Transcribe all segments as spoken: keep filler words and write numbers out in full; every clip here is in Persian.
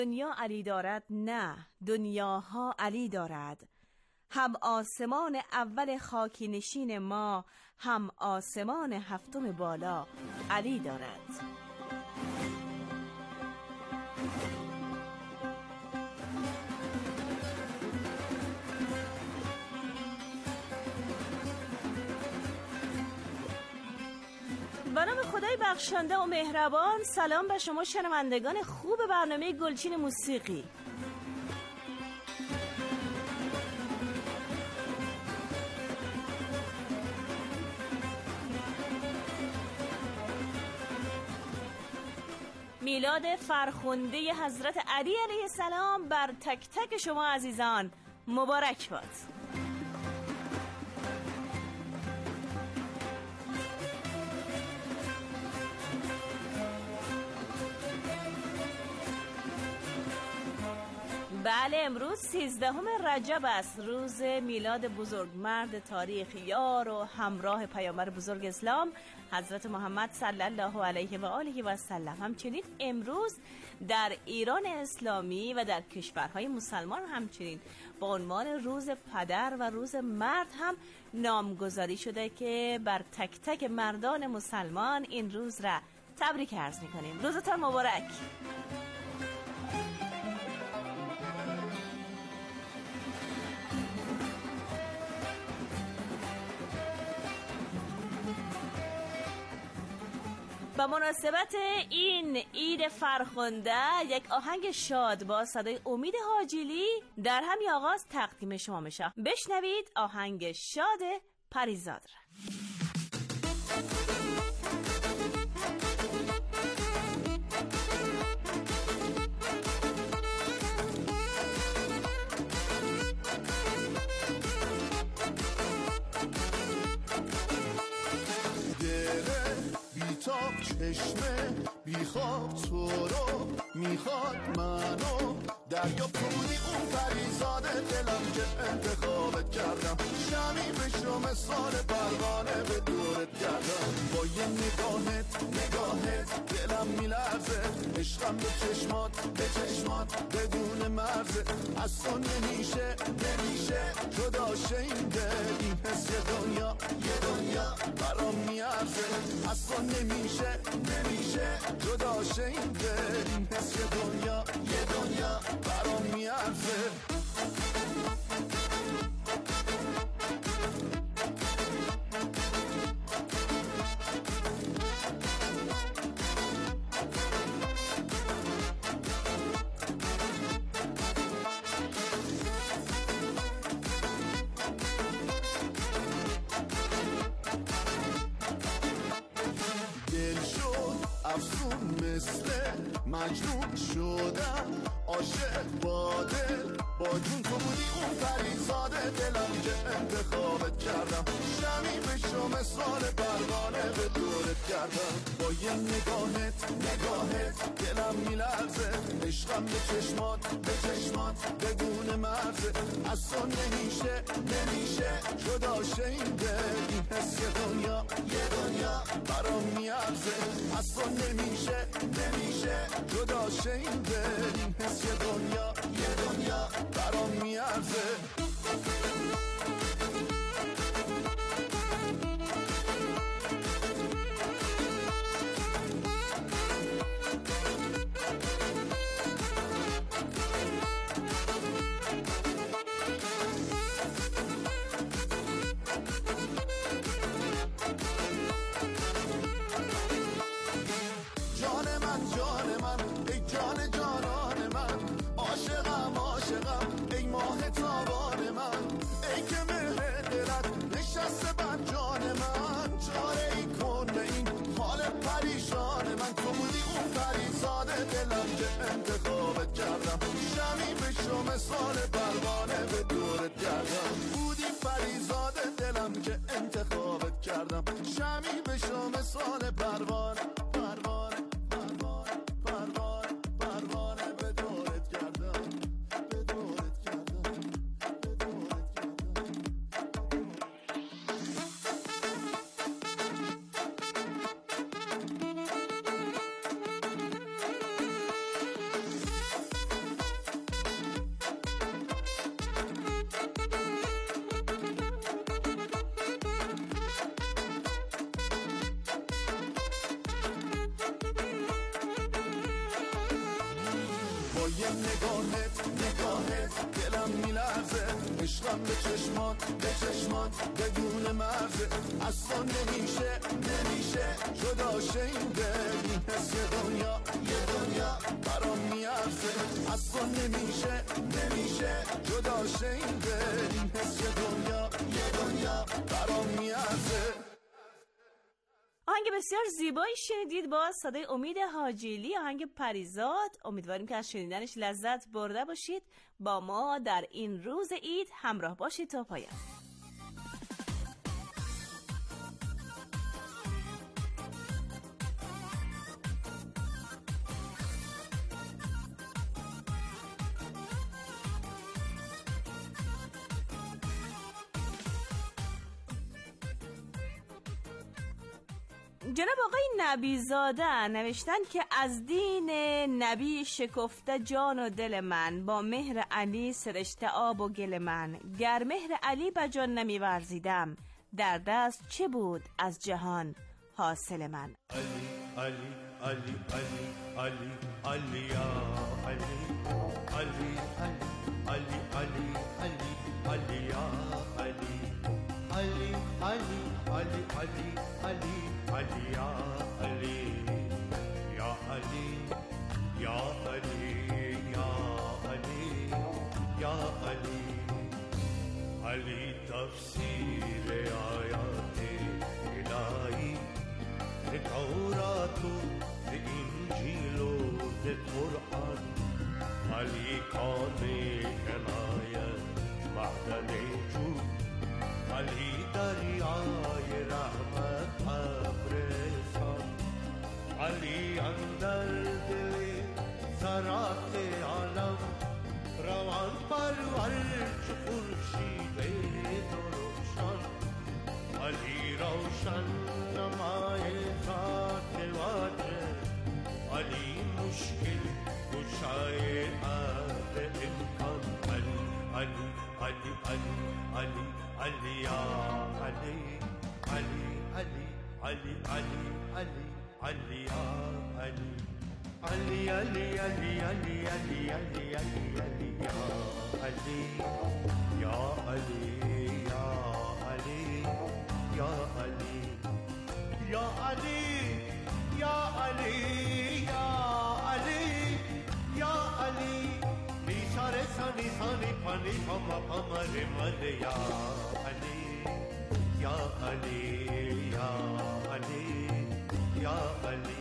دنیا علی دارد نه، دنیاها علی دارد. هم آسمان اول خاکی نشین ما، هم آسمان هفتم بالا علی دارد. به نام خدای بخشنده و مهربان. سلام به شما شنوندگان خوب برنامه گلچین موسیقی. میلاد فرخنده حضرت علی علیه السلام بر تک تک شما عزیزان مبارک باد. بله، امروز سیزدهم رجب است، روز میلاد بزرگمرد تاریخ، یار و همراه پیامبر بزرگ اسلام حضرت محمد صلی الله علیه و آله و سلم. همچنین امروز در ایران اسلامی و در کشورهای مسلمان همچنین با عنوان روز پدر و روز مرد هم نامگذاری شده که بر تک تک مردان مسلمان این روز را تبریک عرض می‌کنیم. روزتان مبارک. با مناسبت این عید فرخنده یک آهنگ شاد با صدای امید حاجیلی در همین آغاز تقدیم شما میشه. بشنوید آهنگ شاد پریزاد را. بیتاب چشمه بیخواب تو رو میخواد منو دریا پرودی اون پریزاده دلم که انتخابت کردم شمی بشو مثال پروانه به دورت کردم با یه نگاهت نگاهت دلم میلرزه عشقم به چشمات به چشمات بدون مرزه از تو نمیشه نمیشه جدا شه این دل این حس یه دنیا یه دنیا برام میارزه از تو نمیشه نمیشه جدا شه این دل این حس یه دنیا یه دنیا برام میارزه مجنون شدم عاشق با دل با جون تو بودی اون پریزاده دلم که انتخابت کردم شمی بشو مثال پروانه به دورت کردم با یه نگاهت نگاهت دلم میلرزه عشقم به چشمات به چشمات بدون مرزه از تو نمیشه نمیشه جدا شه این دل این حس یه دنیا یه دنیا برام میارزه از تو نمیشه نمیشه جدا شه این دل این حس یه دنیا یه دنیا برام میارزه انتخابت کردم شمی بشو مثال پروانه به دورت کردم بودی پریزاده دلم که انتخابت کردم شمی بشو مثال پروانه پروانه پروانه پروانه پروانه به دورت کردم به دورت کردم به دورت کردم. یه نگاهت نگاهت دلم میلرزه، عشقم به چشمات به چشمات بدون مرزه، اصلا نمیشه نمیشه جداشه این دل، این حس یه دنیا یه دنیا برام میارزه، اصلا نمیشه نمیشه جداشه این دل، این حس یه دنیا یه دنیا برام میارزه. آهنگ بسیار زیبایی شنیدید با صدای امید حاجیلی، آهنگ پریزاد. امیدواریم که از شنیدنش لذت برده باشید. با ما در این روز عید همراه باشید تا پایان. جناب آقای نبیزاده نوشتن که از دین نبی شکفته جان و دل من، با مهر علی سرشته آب و گل من، گر مهر علی به جان نمی ورزیدم، در دست چه بود از جهان حاصل من. علی علی علی علی علی علی یا علی علی علی علی علی علی یا علی علی علی علی علی علی علی یا علی یا علی یا علی یا علی یا علی علی تفسیر آیات الهی تورات و انجیل و قرآن، علی کان عنایت معدن جود، علی دریای رحمت ابرسان، علی اندر دل ذرات عالم روان پرور چو خورشید درخشان، علی روشن نمای ذات واجه، علی مشکل گشای عهد امکان، علی علی علی علی علی علی یا علی علی علی علی علی علی علی یا علی علی علی علی علی علی علی علی علی یا علی یا علی یا علی یا علی یا علی یا علی یا علی یا علی سارے سانی سانی پانی پما پما رے ملے یا علی یا علی یا علی یا علی.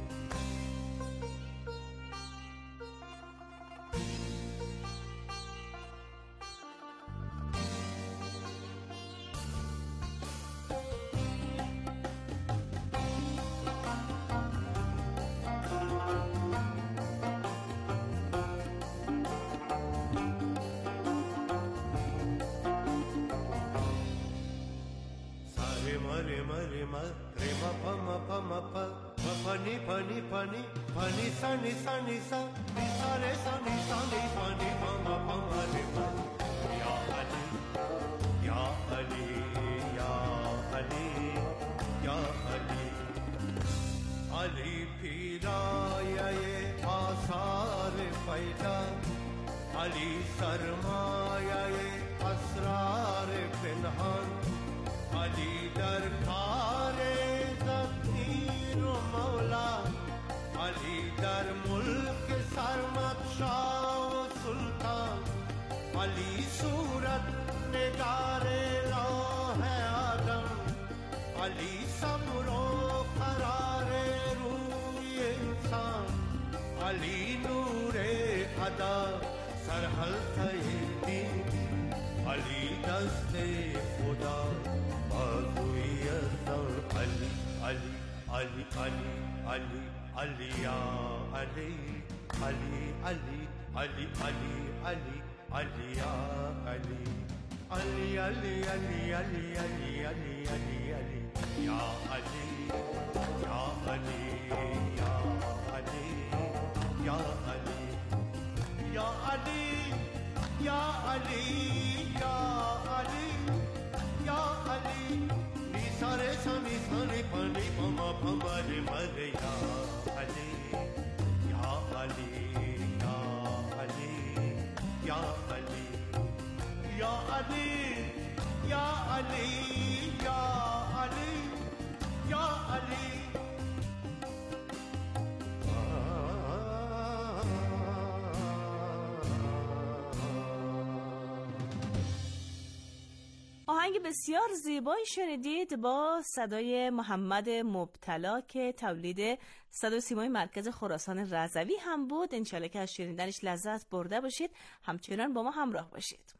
Mare mare mare ma pa ma pa ma pa ma pa ni pa ni pa ni pa ni sa ni sa ni sa ni sa re sa ni sa ni pa ni pa ma pa ma re ma ya Ali ya Ali ya Ali ya Ali Ali piraya ye asar paida Ali sarmaya ye asrar pinhan علی در کار زمین و مولا، علی در ملک سرمد شاه و سلطان، علی صورت نگار راه آدم، علی صبر و قرار روی انسان، علی نور ادا سرحلقه دین، علی دست خدا Ali, Ali, Ali, Ali, Ali, Ali, ya Ali, Ali, Ali, Ali, Ali, Ali, Ali, ya Ali, Ali, Ali, Ali, Ali, Ali, Ali, Ali, Ali, ya Ali, ya Ali, ya Ali, ya Ali, ya Ali, ya Ali, ya Ali, ya Ali. Sare sani sani pani pama pama re mare ya Ali ya Ali ya علی یا علی یا علی یا علی. آهنگ بسیار زیبایی شنیدید با صدای محمد مبتلا که تولید صدا و سیمای مرکز خراسان رضوی هم بود. انشالله که از شنیدنش لذت برده باشید، همچنان با ما همراه باشید.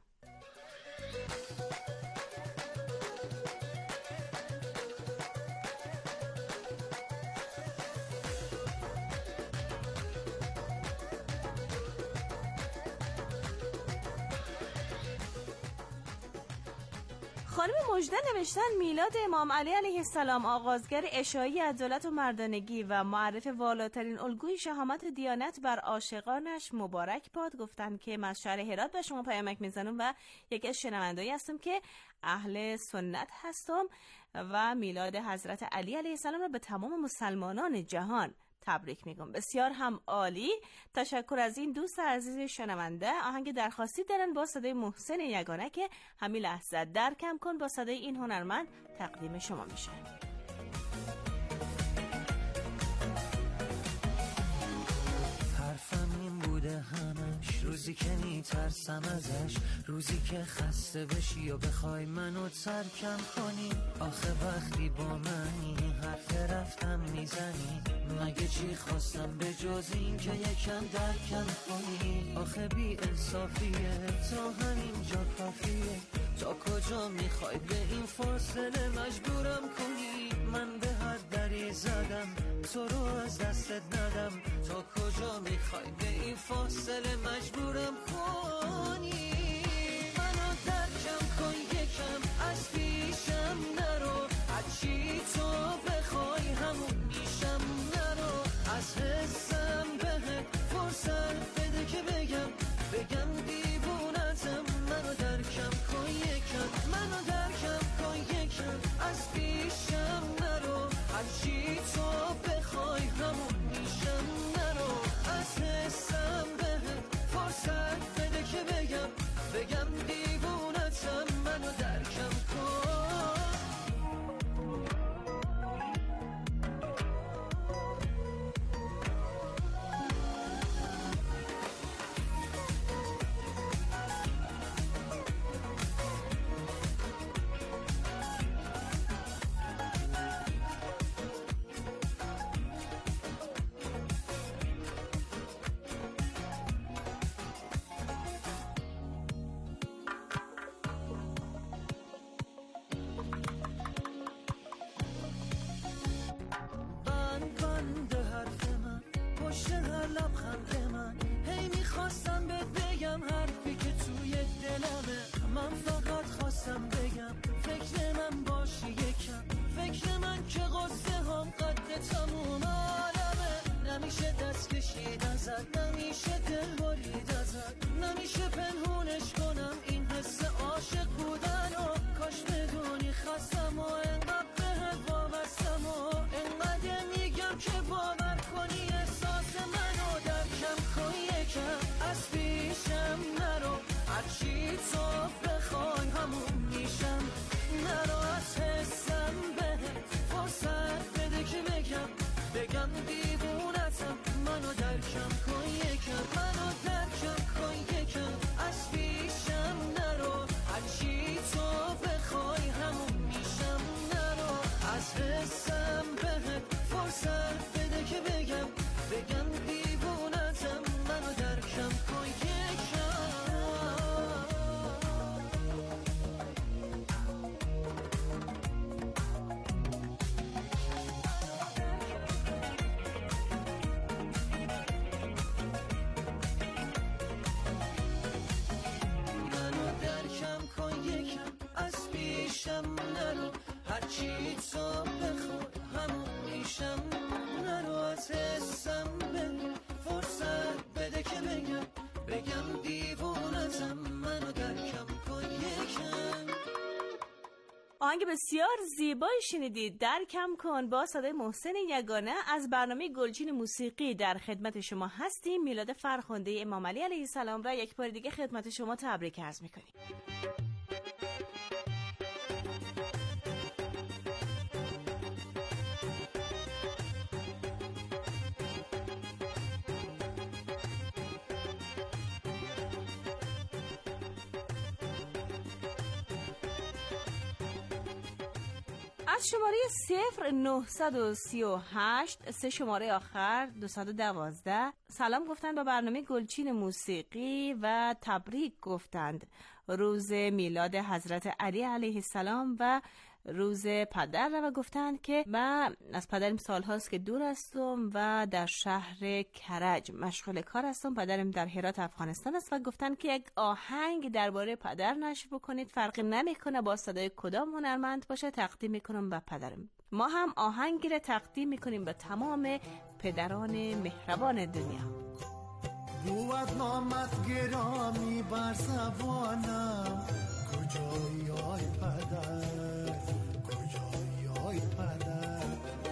خانم مژده نوشتن میلاد امام علی علیه السلام آغازگر اشاعی عدالت و مردانگی و معرف والاترین الگوی شهامت دیانت بر عاشقانش مبارک باد. گفتن که من از شهر هرات به شما پیامک میزنم و یکی از شنوندهایی هستم که اهل سنت هستم و میلاد حضرت علی علیه السلام را به تمام مسلمانان جهان تبریک میگم. بسیار هم عالی. تشکر از این دوست عزیز شنونده. آهنگ درخواستی دارن با صدای محسن یگانه که همین لحظه درکم کن با صدای این هنرمند تقدیم شما میشه. حرفم این بوده همش، روزی که میترسم ازش، روزی که خسته بشی و بخوای منو ترکم کنی. آخه وقتی با منی حرف رفتم میزنی، مگه چی خواستم به جز این که یکم درکم کنی. آخه بی انصافیه تا همینجا کافیه، تا کجا میخوای به این فاصله مجبورم کنی. من به هر دری زدم تو رو از دستت ندم، تا کجا میخوای به این فاصله مجبورم کنی. منو درکم کن یکم، از پیشم نرو، هرچی تو بخوای همون میشم. نرو از حسم بهت فرصت بده که بگم بگم دیوونتم. منو درکم کن یکم، منو درکم کن یکم، از پیشم نرو، هرچی تو بخوای همون میشم. نرو از حسم بهت فرصت بده که بگم بگم دیوونتم. منو درکم کن. نمیشه دل برید ازت، نمیشه پنهونش کنم این حس عاشق بودن و کاش بدونی خستم و انقدر بهت وابستم و انقدر میگم که باور کنی احساس منو. درکم کن یکم، از پیشم نرو، هرچی تو بخوای همون میشم. نرو از حسم بهت فرصت بده که بگم بگم دیوونتم. منو درکم کن یکم، منو درکم کن یکم، از پیشم نرو، هرچی تو بخوای همون میشم. نرو از حسم بهت فرصت بده که بگم بگم دیوونتم. منو درکم کن یکم. نرو هرچی تو بخواد همون میشم. نرو از حسم بده فرصت بده که بگم بگم دیوونتم. منو درکم کن یکم. آهنگ بسیار زیبایی شنیدید، درکم کن با صدای محسن یگانه. از برنامه گلچین موسیقی در خدمت شما هستیم. میلاد فرخنده امام علی علیه السلام را یک بار دیگه خدمت شما تبریک عرض میکنیم. از شماره صفر نهصد و سی و هشت سه شماره آخر دویست و دوازده سلام گفتند با برنامه گلچین موسیقی و تبریک گفتند روز میلاد حضرت علی علیه السلام و روز پدر و گفتند که من از پدرم سال هاست که دور هستم و در شهر کرج مشغول کار هستم. پدرم در هرات افغانستان است و گفتند که یک آهنگ درباره پدر نشر بکنید، فرقی نمیکنه با صدای کدام هنرمند باشه، تقدیم میکنم به پدرم. ما هم آهنگی را تقدیم میکنیم به تمام پدران مهربان دنیا. بود نامت گرامی بر زبانم، کجایی آی پدر، کجایی آی پدر.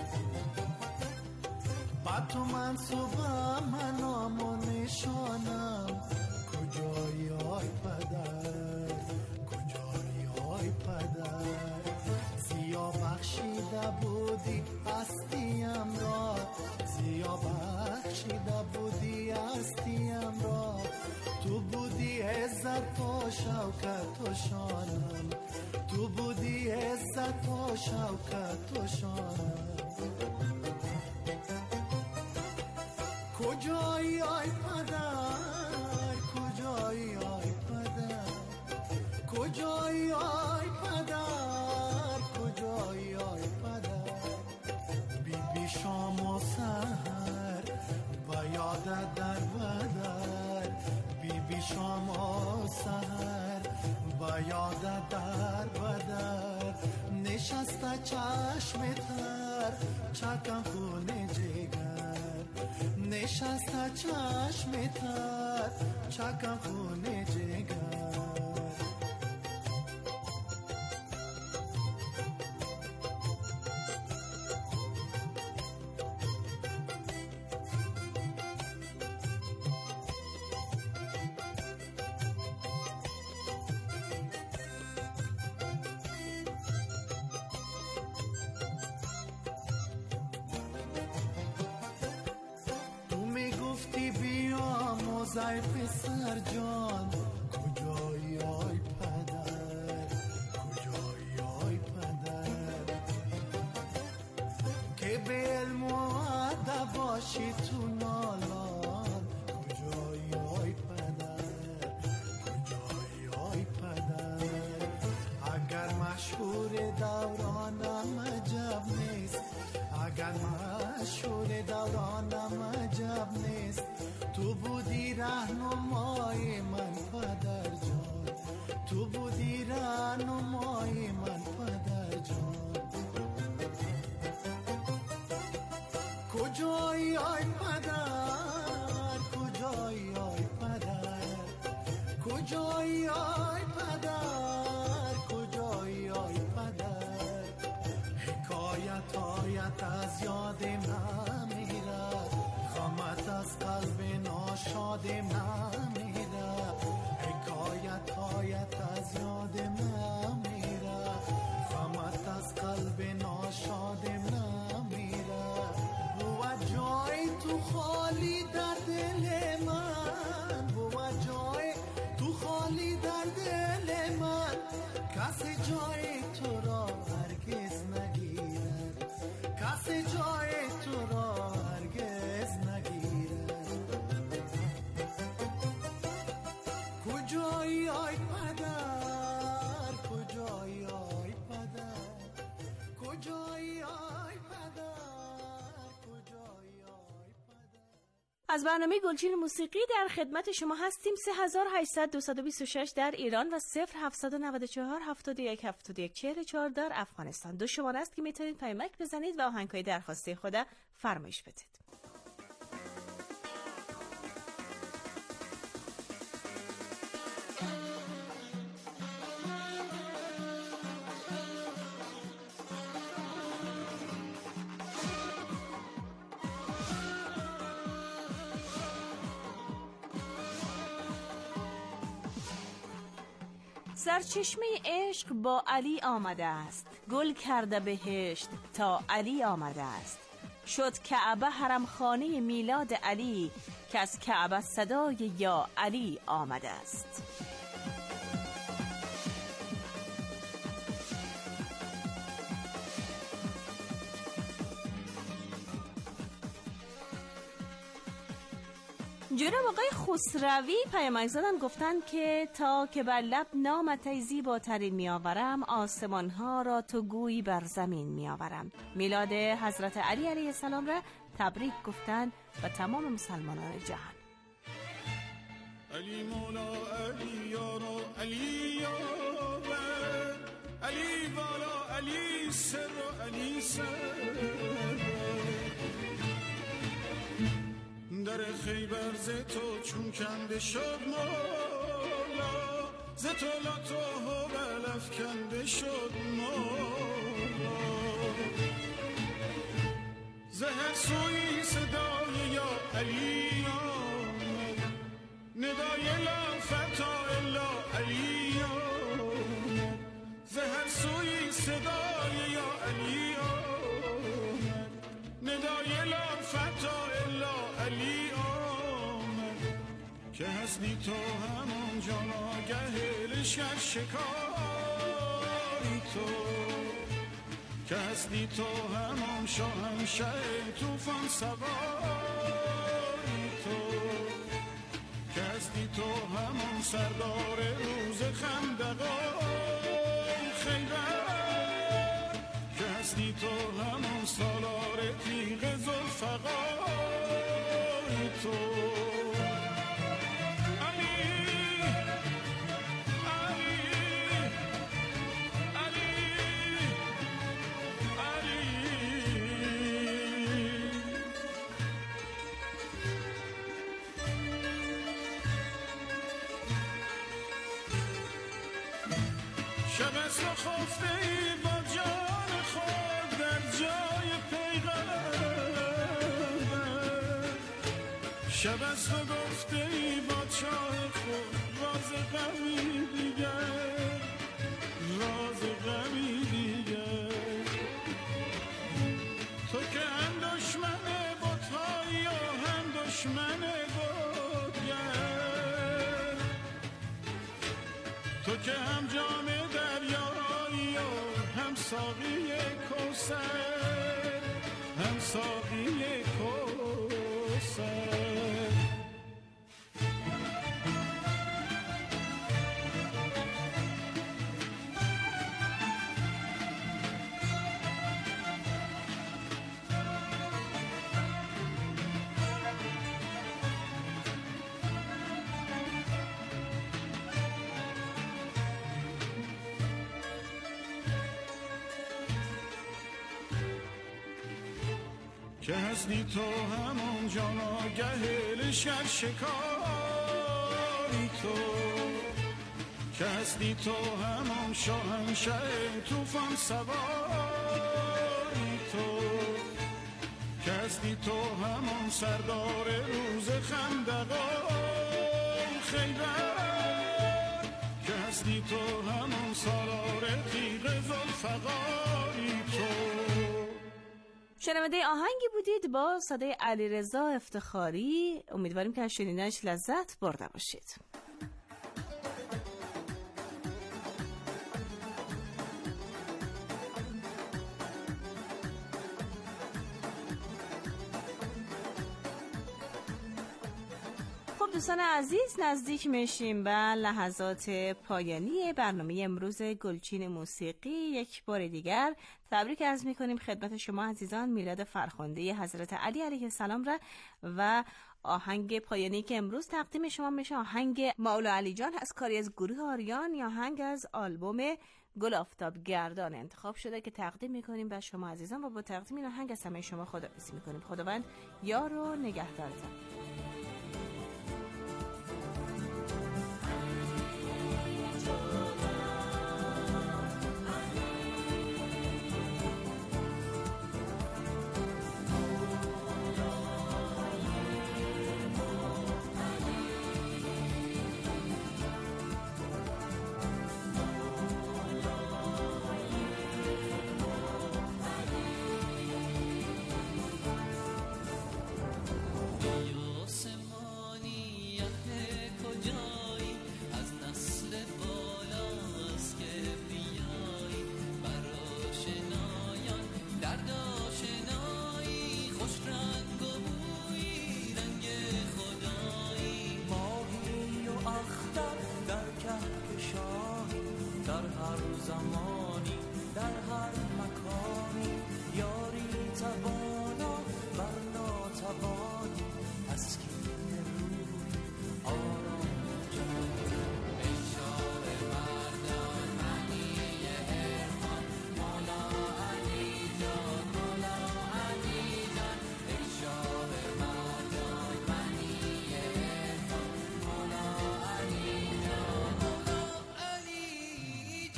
بعد تو منصوبم، من نام و نشانم، کجایی آی پدر، کجایی آی پدر. زیا بخشیده بودی هستیم را، زیا بخشیده بودی هستیم را. تو بودی عزت و شوکت و شانم، تو بودی عزت و شوکت و شانم. کجایی آی پدر، کجایی آی پدر، کجایی آی پدر، کجایی آی پدر. بی بی شام و سحر با یادت در بدر، بی بی شام و سحر با یادت در بدر. نشسته چشم تر چکم خونه جگر، نشسته چشم تر چکم خونه جگر. زای پسر جان، کجایی آی پدر، کجایی آی پدر. که به علم و ادب باشی تو نالان، کجایی آی پدر، کجایی آی پدر. اگر مشهور دورانم عجب نیست، اگر مشهور دورانم عجب نیست. تو بودی رهنمای من پدر جان، تو بودی رهنمای من پدر جان. کجایی آی پدر، کجایی آی پدر، کجایی آی پدر، کجایی آی پدر. حکایت هایت از یادم نمیرد، خامت از قلب ناشادم نمیرد. حکایت هایت از یادم نمیرد، خامت از قلب ناشادم نمیرد. بود جای تو خالی در دل من، بود جای تو خالی در دل من. کسی جای تو را هرگز نگیرد، کسی جای تو را هرگز نگیرد. کجایی آی پدر، کجایی آی پدر، کجایی آی پدر، کجایی آی پدر. از برنامه گلچین موسیقی در خدمت شما هستیم. سه هزار و هشتصد دویست و بیست و شش در ایران و صفر هفتصد و نود و چهار هفتاد و یک هفتاد و یک چهل و چهار در افغانستان. دو شماره است که میتونید پیامک بزنید و آهنگ‌های درخواسته خود فرمایش بدید. سرچشمه عشق با علی آمده است، گل کرده بهشت تا علی آمده است. شد کعبه حرم خانه میلاد علی، که از کعبه صدای یا علی آمده است. جناب آقای خسروی پیامک زدن، گفتن که تا که بر لب نامت ای زیباترین میآورم، آسمان ها را تو گویی بر زمین میآورم. میلاد حضرت علی علیه السلام را تبریک گفتن و تمام مسلمانان جهان. علی مولا علی یارا علی یار، علی بالا علی سر و علی سر، در خیبر ز تو چون کنده شد مولا، ز تو لطف و بلف کنده شد مولا، ز هر سوی صدای یا علی آمد، ندای لا فتا الا علی آمد، ز هر سوی صدای یا علی آمد، ندای لا فتا الا علی آمد، که هستی تو همون جاناگه لشکر شکاری تو، که هستی تو همون شاهنشه توفان سواری تو، که هستی تو همون سردار روز خندقان خیبر، که هستی تو همون سالار تیغ ذوالفقار تو. شب است و خفته ای با جان خود در جای پیغمبر، شب است و گفته ای با چاه خود راز غمی دیگر، راز غمی دیگر، تو که هم دشمن بت‌هایی و هم دشمن بتگر، تو که هم جام دریایی و هم ساقی کوثر، هم ساقی کوثر. که هستی تو همون جاناگه لشکر شکاری تو، که هستی تو همون شاهنشه توفان سواری تو، که هستی تو همون سردار روز خندقان خیبر، که هستی تو همون سالار تیغ ذوالفقاری تو. شنونده آهنگی بودید با صدای علیرضا افتخاری. امیدواریم که از شنیدنش لذت برده باشید. خب دوستان عزیز، نزدیک میشیم به لحظات پایانی برنامه امروز گلچین موسیقی. یک بار دیگر تبریک عرض میکنیم خدمت شما عزیزان میلاد فرخنده حضرت علی علیه السلام را و آهنگ پایانی که امروز تقدیم شما میشه آهنگ مولا علی جان از کاری از گروه آریان، یا آهنگ از آلبوم گل آفتاب گردان انتخاب شده که تقدیم میکنیم به شما عزیزان و با تقدیم این آهنگ از همه شما خداحافظی میکنیم. خداوند یار و نگهدارتان. یا زمانی در هر مکانی یاری توانا بر ناتوانی تسکین روح آرام جان ای شاه مردان معنی عرفان مولا علی جان مولا علی جان ای شاه مردان معنی عرفان مولا علی جان مولا علی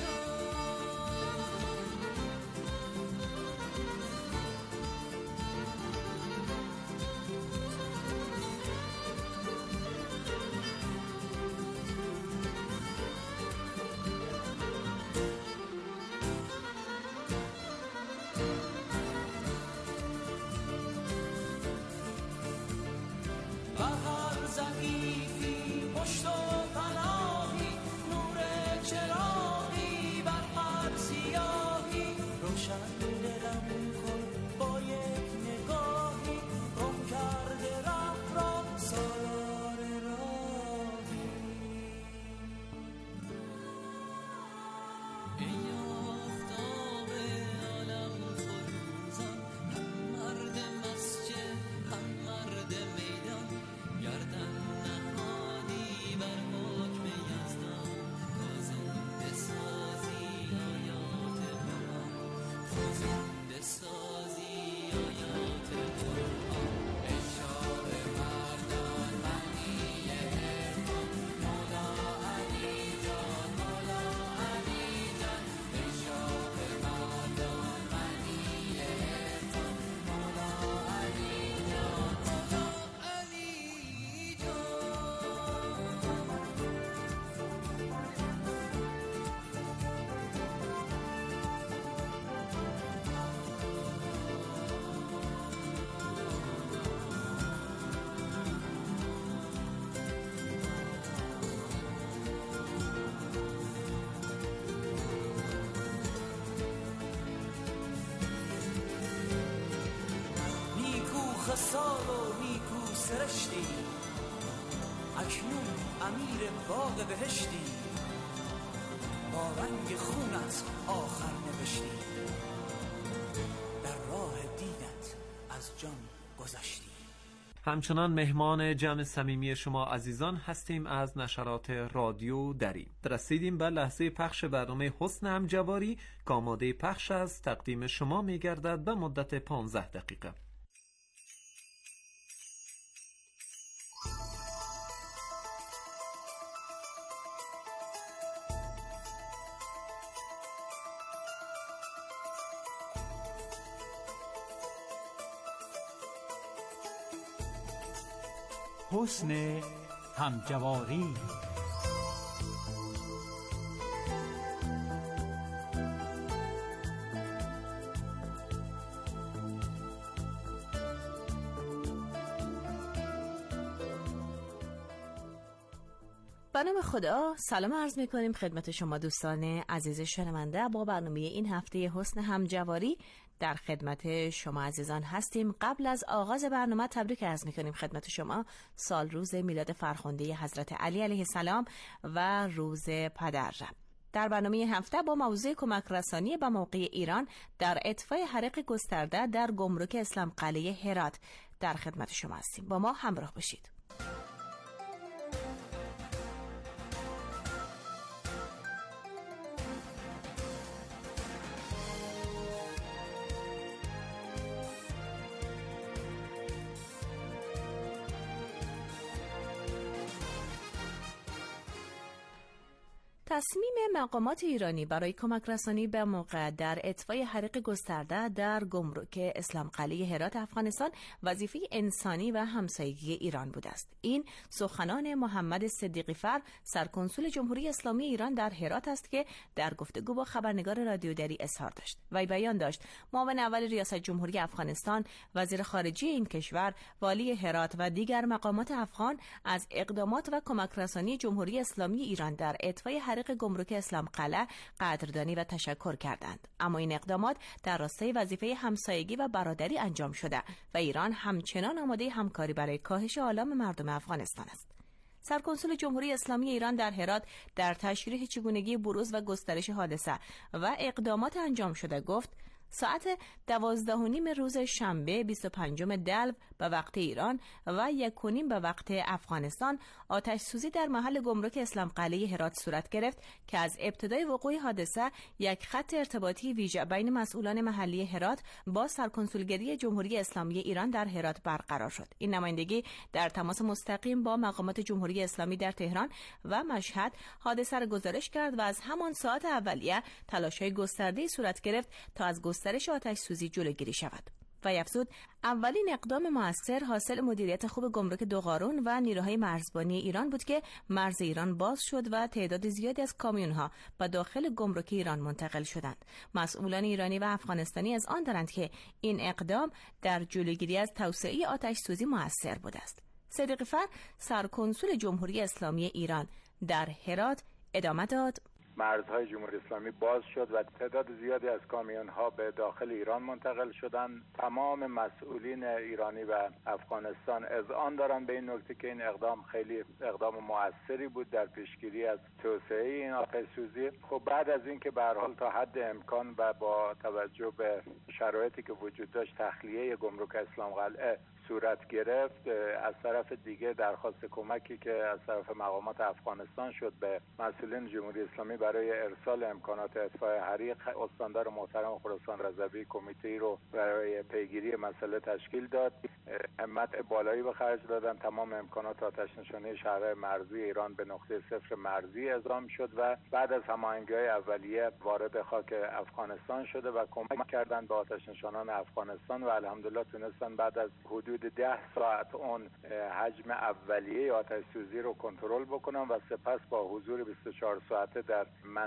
بهر ضعیفی پشت و پناهی نور چراغی بر هر سیاهی روشن دلم کن با یک نگاهی گم کرده ره را سالار راهی ای آفتاب عالم فروزان هم مرد مسجد هم مرد میدان گردن نهادی بر حکم یزدان تا زنده سازی آیات قرآن تا زنده سازی آیات قرآن ای شاه مردان معنی عرفان مولا علی جان مولا علی جان ای شاه مردان معنی عرفان مولا علی جان مولا علی جان نیکو خصال و نیکو سرشتی اکنون امیر باغ بهشتی با رنگ خونت آخر نوشتی در راه دیدت از جان گذشتی. همچنان مهمان جمع صمیمی شما عزیزان هستیم از نشرات رادیو دری. رسیدیم به لحظه پخش برنامه حسن همجواری که آماده پخش از تقدیم شما می‌گردد به مدت پانزده دقیقه. حسن همجواری. به نام خدا سلام عرض می‌کنیم خدمت شما دوستان عزیز شنونده. با برنامه این هفته حسن همجواری در خدمت شما عزیزان هستیم. قبل از آغاز برنامه تبریک عرض می‌کنیم خدمت شما سال روز میلاد فرخنده حضرت علی علیه السلام و روز پدر. در برنامه این هفته با موضوع کمک رسانی به موقع ایران در اطفای حرق گسترده در گمرک اسلام قلعه هرات در خدمت شما هستیم. با ما همراه باشید. تصمیم مقامات ایرانی برای کمک رسانی به موقع در اطفای حرق گسترده در گمرک اسلام قلعه هرات افغانستان وظیفه انسانی و همسایگی ایران بوده است. این سخنان محمد صدیقی فر سرکنسول جمهوری اسلامی ایران در هرات است که در گفتگو با خبرنگار رادیو دری اظهار داشت. وی بیان داشت معاون اول ریاست جمهوری افغانستان، وزیر خارجه این کشور، والی هرات و دیگر مقامات افغان از اقدامات و کمک رسانی جمهوری اسلامی ایران در اطفای حرق گمرک اسلام قلعه قدردانی و تشکر کردند. اما این اقدامات در راستای وظیفه همسایگی و برادری انجام شده و ایران همچنان آماده همکاری برای کاهش آلام مردم افغانستان است. سرکنسول جمهوری اسلامی ایران در هرات در تشریح چگونگی بروز و گسترش حادثه و اقدامات انجام شده گفت ساعت دوازده و نیم روز شنبه بیست و پنجم دلو به وقت ایران و یک و نیم به وقت افغانستان آتش سوزی در محل گمرک اسلام قلعه هرات صورت گرفت که از ابتدای وقوع حادثه یک خط ارتباطی ویژه بین مسئولان محلی هرات با سرکنسولگری جمهوری اسلامی ایران در هرات برقرار شد. این نمایندگی در تماس مستقیم با مقامات جمهوری اسلامی در تهران و مشهد حادثه را گزارش کرد و از همان ساعت اولیه تلاش‌های گسترده‌ای صورت گرفت تا از گسترش آتش سوزی جلوگیری شود. و افزود اولین اقدام مؤثر حاصل مدیریت خوب گمرک دوقارون و نیروهای مرزبانی ایران بود که مرز ایران باز شد و تعداد زیادی از کامیون‌ها به داخل گمرک ایران منتقل شدند. مسئولان ایرانی و افغانستانی از آن دارند که این اقدام در جلوگیری از توسعه آتش سوزی مؤثر بوده است. صدیق فر سرکنسول جمهوری اسلامی ایران در هرات ادامه داد: مرزهای جمهوری اسلامی باز شد و تعداد زیادی از کامیون‌ها به داخل ایران منتقل شدند. تمام مسئولین ایرانی و افغانستان اذعان دارند به این نکته که این اقدام خیلی اقدام موثری بود در پیشگیری از توسعه این آتش سوزی. خب بعد از اینکه به هر حال تا حد امکان و با توجه به شرایطی که وجود داشت تخلیه گمرک اسلام قلعه صورت گرفت، از طرف دیگه درخواست کمکی که از طرف مقامات افغانستان شد به مسئولین جمهوری اسلامی برای ارسال امکانات اطفاء حریق، استاندار محترم خراسان رضوی کمیته‌ای رو برای پیگیری مسئله تشکیل داد. همت بالایی به خرج دادن. تمام امکانات آتش نشانی شهرهای مرزی ایران به نقطه صفر مرزی اعزام شد و بعد از هماهنگی‌های اولیه وارد خاک افغانستان شده و کمک کردند به آتش نشانان افغانستان و الحمدلله تونستن بعد از حدود ده ساعت اون حجم اولیه آتش سوزی رو کنترل بکنن و سپس با حضور بیست و چهار ساعته در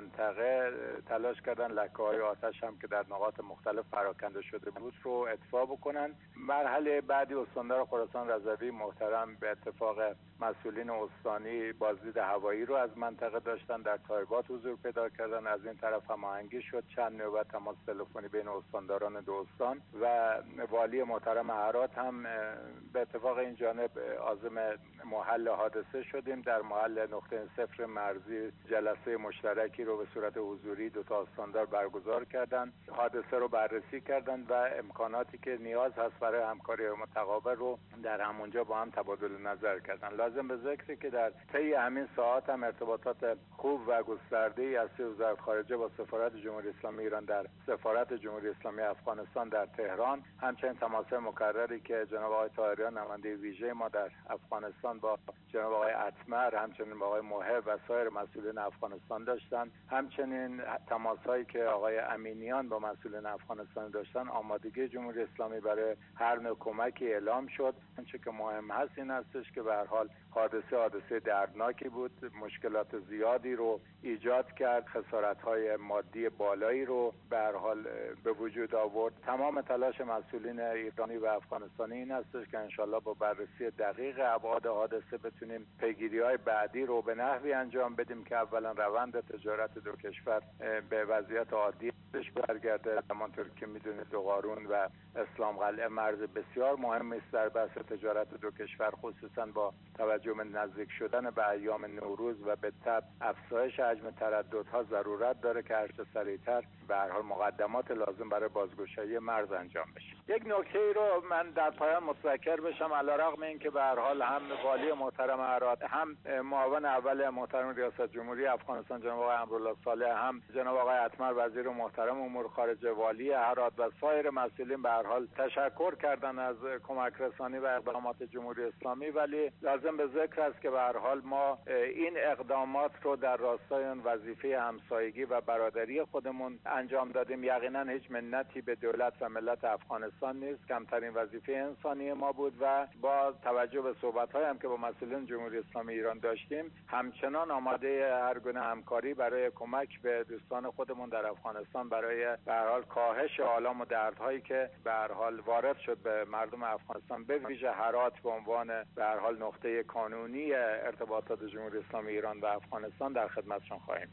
منطقه تلاش کردن لکه‌های آتش هم که در نقاط مختلف پراکنده شده بود رو اطفاء بکنن. مرحله بعدی استاندار خراسان رضوی محترم به اتفاق مسئولین استانی بازدید هوایی رو از منطقه داشتن، در تایبات حضور پیدا کردن. از این طرف هماهنگی شد، چند نوبت تماس تلفنی بین استانداران دو استان و والی محترم هرات هم به اتفاق این جانب عازم محل حادثه شدیم. در محل نقطه صفر مرزی جلسه مشترکی رو به صورت حضوری دو تا استاندار برگزار کردن، حادثه رو بررسی کردن و امکاناتی که نیاز هست برای همکاری متقابل رو در همونجا با هم تبادل نظر کردن. لازم به ذکری که در طی همین ساعات هم ارتباطات خوب و گسترده‌ای از وزارت خارجه با سفارت جمهوری اسلامی ایران در سفارت جمهوری اسلامی افغانستان در تهران، همچنین تماس مکرری که جناب آقای طاهریان نماینده ویژه ما در افغانستان با جناب آقای اتمر، همچنین با آقای محب و سایر مسئولین افغانستان داشتن، همچنین تماس‌هایی که آقای امینیان با مسئولین افغانستان داشتن، آمادگی جمهوری اسلامی برای هر نوع کمکی اعلام شد. آنچه که مهم هست این هستش که به هر حال حادثه حادثه دردناکی بود، مشکلات زیادی رو ایجاد کرد، خسارت‌های مادی بالایی رو به هر حال به وجود آورد. تمام تلاش مسئولین ایرانی و افغانستانی این هستش که انشالله با بررسی دقیق ابعاد حادثه بتونیم پیگیری‌های بعدی رو به نحوی انجام بدیم که اولا روند تجارت دو کشور به وضعیت عادی برگرده. همانطور که میدونید دوقارون و اسلام قلعه مرز بسیار مهمی است در بحث تجارت دو کشور، خصوصا با توجه به نزدیک شدن به ایام نوروز و به تبع افزایش حجم ترددها ضرورت داره که هرچه سریعتر به هر حال مقدمات لازم برای بازگشایی مرز انجام بشه. یک نکته ای رو من در پایان متذکر بشم، علیرغم اینکه به هر حال هم والی محترم هرات، هم معاون اول محترم ریاست جمهوری افغانستان جناب آقای امرالله صالح، هم جناب آقای اتمر وزیر محترم امور خارجه والی هرات و سایر مسئولین به هر حال تشکر کردن از کمک رسانی و اقدامات جمهوری اسلامی، ولی لازم به ذکر است که به هر حال ما این اقدامات رو در راستای اون وظیفه همسایگی و برادری خودمون انجام دادیم. یقینا هیچ منتی به دولت و ملت افغانستان نیست، کمترین وظیفه انسانی ما بود و با توجه به صحبت‌هایی هم که با مسئولین جمهوری اسلامی ایران داشتیم، همچنان آماده هر گونه همکاری برای کمک به دوستان خودمون در افغانستان برای به هر حال کاهش آلام و دردهایی که به هر حال وارد شد به مردم افغانستان، به ویژه هرات به عنوان به هر حال نقطه کانونی ارتباطات جمهوری اسلامی ایران و افغانستان در خدمتشون خواهیم.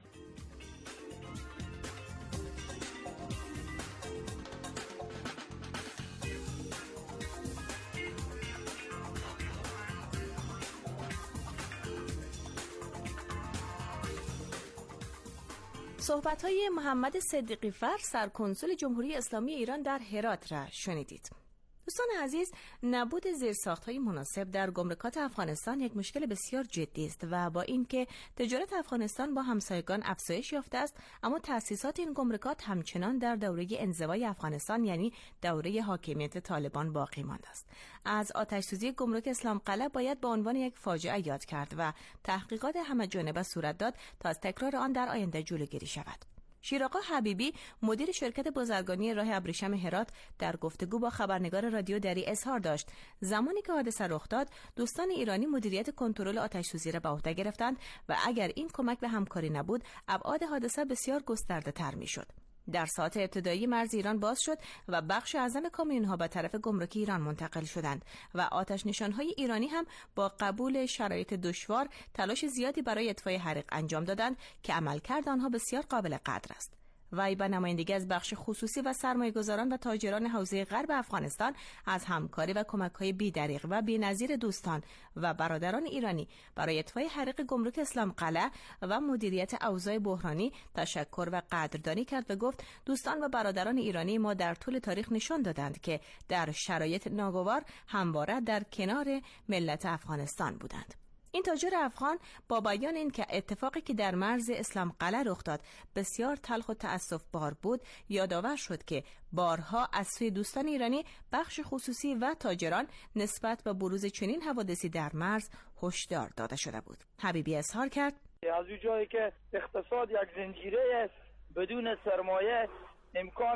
صحبت‌های محمد صدیقی فر سرکنسول جمهوری اسلامی ایران در هرات را شنیدید. دوستان عزیز، نبود زیرساخت‌های مناسب در گمرکات افغانستان یک مشکل بسیار جدی است و با اینکه تجارت افغانستان با همسایگان افزایش یافته است، اما تأسیسات این گمرکات همچنان در دوره انزوای افغانستان یعنی دوره حاکمیت طالبان باقی مانده است. از آتش‌سوزی گمرک اسلام قلعه باید به عنوان یک فاجعه یاد کرد و تحقیقات همه‌جانبه صورت داد تا از تکرار آن در آینده جلوگیری شود. شیراقا حبیبی مدیر شرکت بازرگانی راه ابریشم هرات در گفتگو با خبرنگار رادیو دری اظهار داشت زمانی که حادثه رخ داد دوستان ایرانی مدیریت کنترل آتش‌سوزی را به عهده گرفتند و اگر این کمک به همکاری نبود ابعاد حادثه بسیار گسترده تر می‌شد. در ساعت ابتدایی مرز ایران باز شد و بخش اعظم کامیون‌ها به طرف گمرک ایران منتقل شدند و آتش نشان‌های ایرانی هم با قبول شرایط دشوار تلاش زیادی برای اطفای حریق انجام دادند که عملکرد آنها بسیار قابل قدر است. وی به نمایندگی از بخش خصوصی و سرمایه‌گذاران و تاجران حوزه غرب افغانستان از همکاری و کمک‌های بی‌دریغ و بی‌نظیر دوستان و برادران ایرانی برای اطفای حریق گمرک اسلام قلعه و مدیریت اوضاع بحرانی تشکر و قدردانی کرد و گفت دوستان و برادران ایرانی ما در طول تاریخ نشان دادند که در شرایط ناگوار همواره در کنار ملت افغانستان بودند. این تاجر افغان با بیان این که اتفاقی که در مرز اسلام قلعه رخ داد بسیار تلخ و تأسف بار بود، یادآور شد که بارها از سوی دوستان ایرانی بخش خصوصی و تاجران نسبت به بروز چنین حوادثی در مرز هشدار داده شده بود. حبیبی اظهار کرد از اون جایی که اقتصاد یک زنجیره است، بدون سرمایه امکان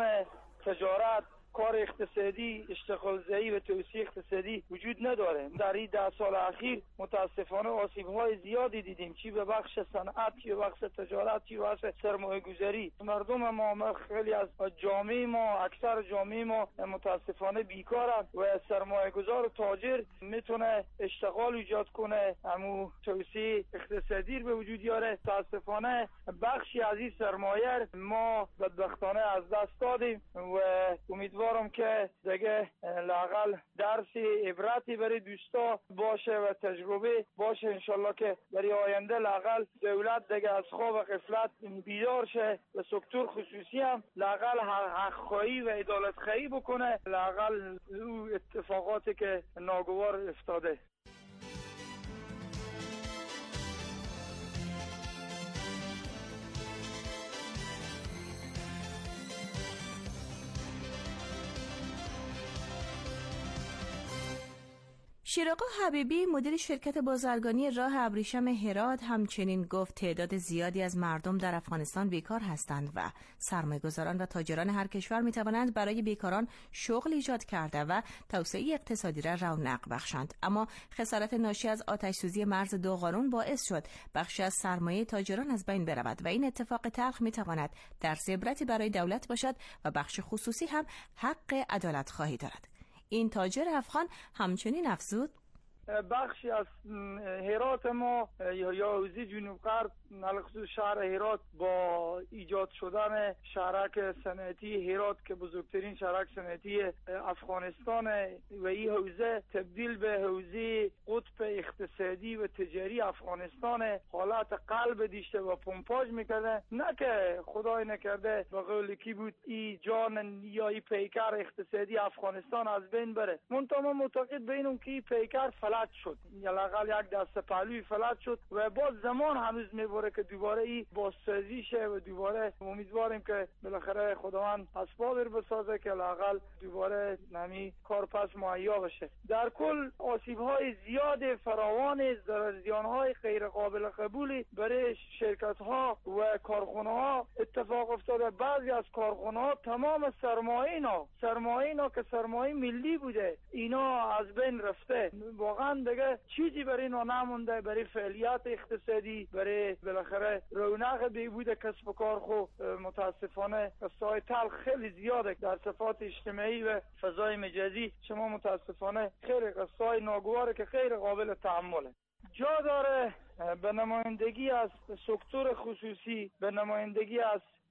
تجارت، کار اقتصادی، اشتغالزایی و توسعه اقتصادی وجود نداره. در این ده سال اخیر متاسفانه آسیب‌های زیادی دیدیم، چی به بخش صنعت، چی به بخش تجارت، چی به بخش سرمایه‌گذاری. مردم ما خیلی از جامعه ما، اکثر جامعه ما متاسفانه بیکارند و سرمایه‌گذار و تاجر میتونه اشتغال ایجاد کنه، همو توسعه اقتصادی به وجود بیاره. متاسفانه بخشی از این سرمایه ما بدبختانه از دست دادیم و امیدوارم امیدوارم که دیگه لااقل درسی عبرتی برای دوستا باشه و تجربه باشه انشالله که برای آینده لااقل دولت دیگه از خواب غفلت بیدار شه و سکتور خصوصی هم لااقل حق خواهی و عدالت خواهی بکنه، لااقل او اتفاقاتی که ناگوار افتاده. شیراقا حبیبی مدیر شرکت بازرگانی راه ابریشم هرات همچنین گفت تعداد زیادی از مردم در افغانستان بیکار هستند و سرمایه‌گذاران و تاجران هر کشور می‌توانند برای بیکاران شغل ایجاد کرده و توسعه اقتصادی را رونق بخشند، اما خسارت ناشی از آتش‌سوزی مرز دوقارون باعث شد بخشی از سرمایه تاجران از بین برود و این اتفاق تلخ می‌تواند درس عبرتی برای دولت باشد و بخش خصوصی هم حق عدالت خواهی دارد. این تاجر افغان همچنین افزود بخشی از هرات ما یا حوزه جنوب غرب خصوص شهر هرات با ایجاد شدن شهرک صنعتی هرات که بزرگترین شهرک صنعتی افغانستان و این حوزه تبدیل به حوزه قطب اقتصادی و تجاری افغانستان حالت قلب دیشته و پمپاژ میکرده، نه که خدای نکرده به قول کی بود ای جان یا ای پیکر اقتصادی افغانستان از بین بره. منتها من معتقد به اینم که ای پیکر فلج شد، یا لااقل یک دسته پهلوی فلج شد و باز زمان هنوز میبره که دوباره ای بازسازی شه و دوباره امیدواریم که بالاخره خداوند اسباب رو بسازه که لااقل دوباره نمی کار پس مهیا بشه. در کل آسیب‌های زیاد فراوان، زیان‌های غیر قابل قبولی برای شرکت‌ها و کارخانه‌ها اتفاق افتاده. بعضی از کارخانه‌ها تمام سرمایه اینا سرمایه اینا که سرمایه ملی بوده اینا از بین رفته. واقعا دیگه چیزی برای اینا نمونده برای فعالیت اقتصادی، برای بالاخره رونق بهبود کسب و کار. خو متاسفانه قصه‌های تلخ خیلی زیاده در صفات اجتماعی و فضای مجازی. شما متاسفانه خیلی قصه‌های ناگواره که غیر قابل تحمله. جا داره به نمایندگی از سکتور خصوصی، به نمایندگی از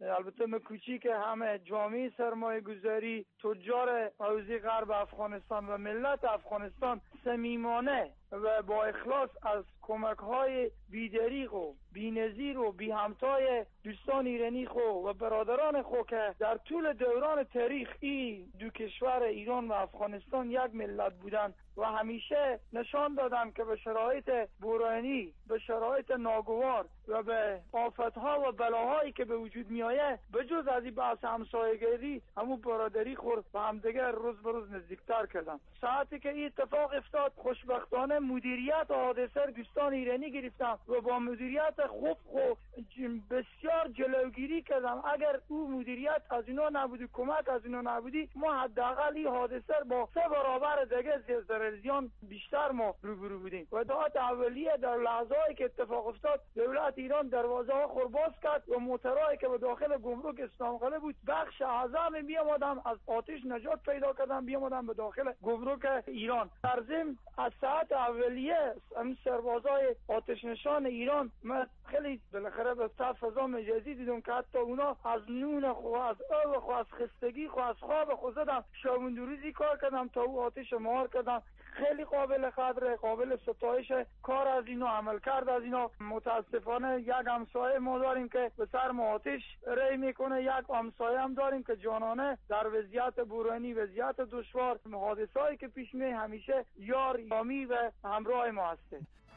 البته مکوچی که همه جامعه سرمایه گذاری، تجار حوزه غرب افغانستان و ملت افغانستان صمیمانه و با اخلاص از کمک‌های بی‌دریغ و بی‌نظیر و بی همتای دوستان ایرانی خو و برادران خو که در طول دوران تاریخ ای دو کشور ایران و افغانستان یک ملت بودند و همیشه نشان دادن که به شرایط بحرانی، به شرایط ناگوار و به آفت‌ها و بلاهایی که به وجود میآید بجز از این بحث همسایگری همون برادری خورد و همدیگر روز به روز نزدیکتر کردن. ساعتی که این اتفاق افتاد خوشبختانه مدیریت حادثه دوستان ایرانی گرفتن و با مدیریت خوب خو بسیار جلوگیری کردن. اگر او مدیریت از اینا نبودی، کمک از اینا نبودی، ما حداقل این حادثه با سه برابر دیگه زلزله بیشتر ما روبرو بودیم. و دعات اولیه در لحظه‌ای که اتفاق افتاد دولت ایران دروازه ها خورباز کرد و موترایی که به داخل گمرک اسلام قلعه بود بخش اعظم بیامدن از آتش نجات پیدا کردن، بیامدن به داخل گمرک ایران. در ضمن از ساعت اولیه هم سربازای آتش نشان ایران من خیلی بالاخره به طرف فضا مجازی دیدم که حتی اونا از نون خو، از آب خو، از خستگی خو، از خواب خو زدن شبون روزی کار کردم تا او آتش مهار کردم. خیلی قابل قدر، قابل ستایش کار از اینا، عمل کرد از اینا. متاسفانه یک همسایه ما داریم که به سر ما آتش ری میکنه، یک همسایه هم داریم که جانانه در وضعیت بحرانی، وضعیت دشوار، حادثه‌ای که پیش می همیشه یار یامی و همراه ما هسته.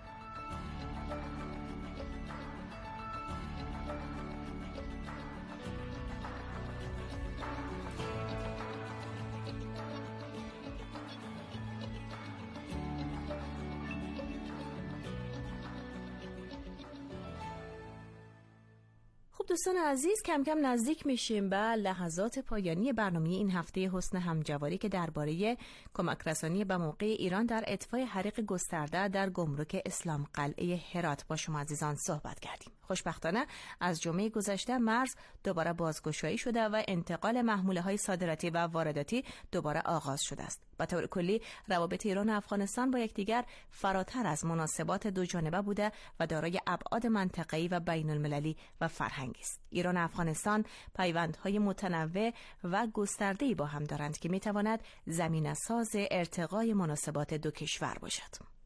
دوستان عزیز، کم کم نزدیک میشیم به لحظات پایانی برنامه این هفته حسن همجواری که درباره کمک رسانی به موقع ایران در اطفای حریق گسترده در گمرک اسلام قلعه هرات با شما عزیزان صحبت کردیم. خوشبختانه از جمعه گذشته مرز دوباره بازگشایی شده و انتقال محموله‌های صادراتی و وارداتی دوباره آغاز شده است. به طور کلی روابط ایران و افغانستان با یکدیگر فراتر از مناسبات دو جانبه بوده و دارای ابعاد منطقه‌ای و بین المللی و فرهنگی است. ایران و افغانستان پیوندهای متنوع و گسترده‌ای با هم دارند که می‌تواند زمینه‌ساز ارتقای مناسبات دو کشور باشد.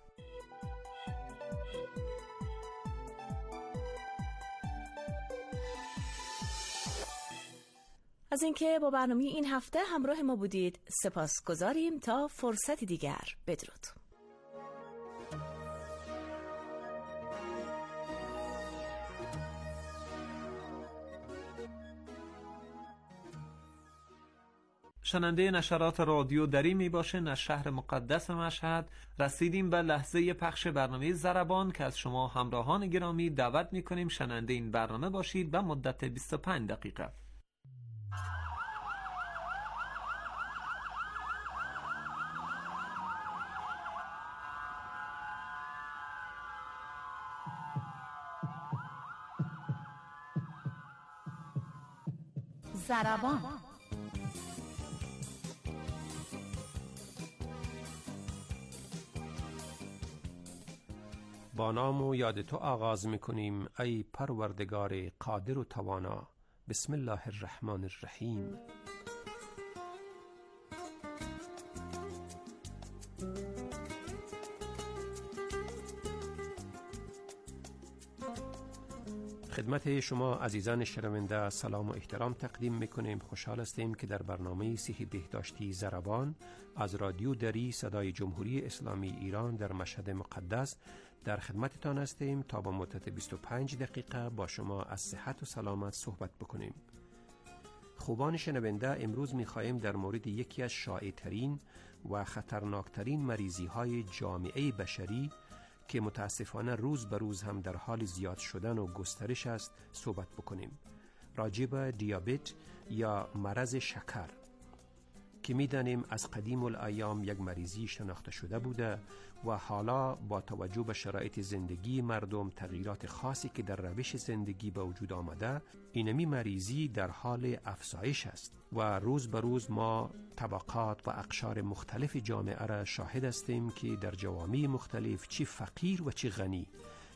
از اینکه با برنامه این هفته همراه ما بودید سپاسگزاریم. تا فرصتی دیگر، بدرود. شنونده نشرات رادیو دری می باشین از شهر مقدس مشهد. رسیدیم به لحظه پخش برنامه ضربان که از شما همراهان گرامی دعوت می کنیم شنونده این برنامه باشید به مدت بیست و پنج دقیقه. ضربان. با نام و یاد تو آغاز میکنیم ای پروردگار قادر و توانا. بسم الله الرحمن الرحیم. خدمت شما عزیزان شنونده سلام و احترام تقدیم میکنیم. خوشحال هستیم که در برنامه صحیح بهداشتی ضربان از رادیو دری صدای جمهوری اسلامی ایران در مشهد مقدس در خدمتتان هستیم تا با مدت بیست و پنج دقیقه با شما از صحت و سلامت صحبت بکنیم. خوبان شنونده، امروز میخواهیم در مورد یکی از شایع‌ترین و خطرناکترین مریضی های جامعه بشری که متاسفانه روز به روز هم در حال زیاد شدن و گسترش است صحبت بکنیم. راجع به دیابت یا مرض شکر که میدانیم از قدیم الایام یک مریضی شناخته شده بوده و حالا با توجه به شرایط زندگی مردم، تغییرات خاصی که در روش زندگی به وجود آمده، اینمی مریضی در حال افزایش است و روز به روز ما طبقات و اقشار مختلف جامعه را شاهد هستیم که در جوامع مختلف چی فقیر و چی غنی،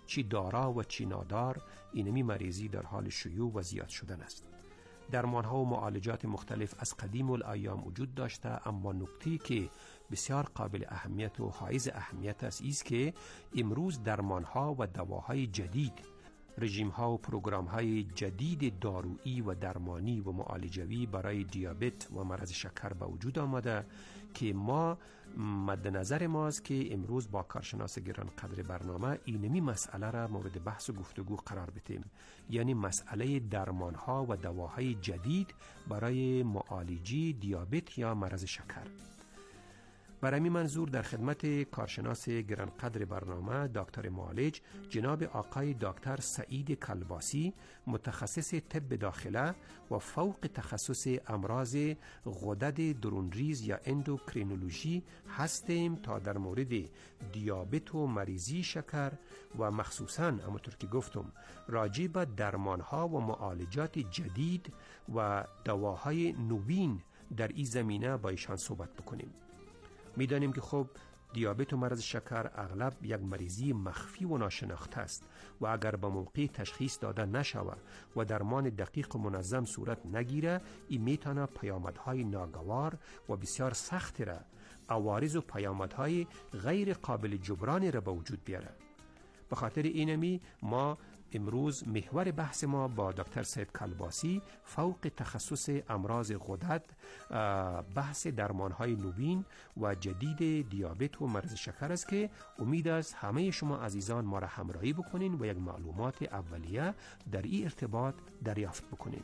چی دارا و چی نادار، اینمی مریضی در حال شیوع و زیاد شدن است. درمانها و معالجات مختلف از قدیم الایام وجود داشته، اما نکته که بسیار قابل اهمیت و حائز اهمیت است است که امروز درمانها و دواهای جدید، رژیم‌ها و پروگرام‌های جدید دارویی و درمانی و معالجوی برای دیابت و مرض شکر به وجود آمده که ما مد نظر ماست که امروز با کارشناس گرانقدر برنامه اینمی مسئله را مورد بحث و گفتگو قرار بدیم، یعنی مسئله درمان‌ها و دواهای جدید برای معالجه دیابت یا مرض شکر. برای این منظور در خدمت کارشناس گرانقدر برنامه دکتر معالج جناب آقای دکتر سعید کلباسی، متخصص طب داخله و فوق تخصص امراض غدد درونریز یا اندوکرینولوژی هستیم تا در مورد دیابت و مریضی شکر و مخصوصاً همونطور که گفتم راجع به درمانها و معالجات جدید و دواهای نوین در این زمینه با ایشان صحبت بکنیم. میدانیم که خب دیابت و مرض شکر اغلب یک مریضی مخفی و ناشناخته است و اگر به موقع تشخیص داده نشود و درمان دقیق و منظم صورت نگیره، این میتونه پیامدهای ناگوار و بسیار سخت را، عوارض و پیامدهای غیر قابل جبران را به وجود بیاره. به خاطر اینمی ما امروز محور بحث ما با دکتر سعید کلباسی فوق تخصص امراض غدد، بحث درمانهای نوین و جدید دیابت و مرض شکر است که امید است همه شما عزیزان ما را همراهی بکنین و یک معلومات اولیه در این ارتباط دریافت بکنین.